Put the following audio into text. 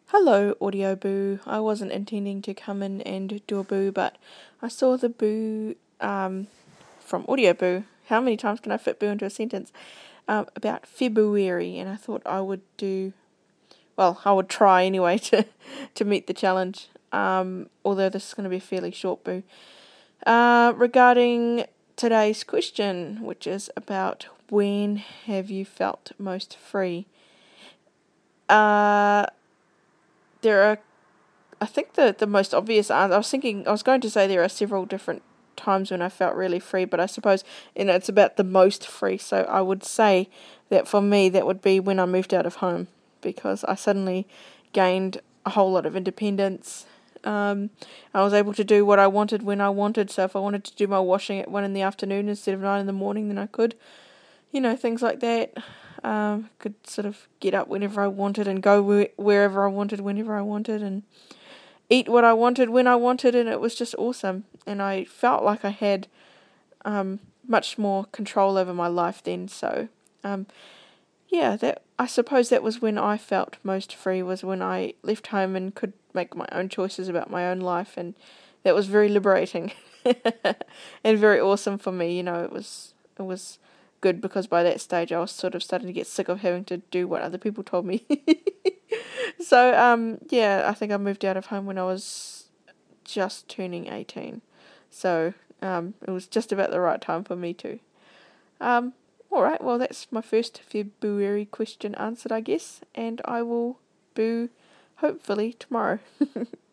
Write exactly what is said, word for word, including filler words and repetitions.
Hello, Audio Boo. I wasn't intending to come in and do a boo, but I saw the boo um, from Audio Boo. How many times can I fit boo into a sentence? Um, about February, and I thought I would do, well, I would try anyway to, to meet the challenge, um, although this is going to be a fairly short boo. Uh, regarding today's question, which is about when have you felt most free? Uh, there are I think the, the most obvious answer, I was thinking, I was going to say there are several different times when I felt really free, but I suppose, you know, it's about the most free. So I would say that for me, that would be when I moved out of home, because I suddenly gained a whole lot of independence. Um, I was able to do what I wanted when I wanted. So if I wanted to do my washing at one in the afternoon instead of nine in the morning, then I could. You know, things like that. Um, could sort of get up whenever I wanted and go where, wherever I wanted, whenever I wanted, and eat what I wanted when I wanted, and it was just awesome. And I felt like I had um, much more control over my life then. So, um, yeah, that I suppose that was when I felt most free, was when I left home and could make my own choices about my own life, and that was very liberating and very awesome for me. You know, it was it was good because by that stage I was sort of starting to get sick of having to do what other people told me. So, um, yeah, I think I moved out of home when I was just turning eighteen. So, um, it was just about the right time for me too. Um, alright, well, that's my first February question answered, I guess, and I will boo hopefully tomorrow.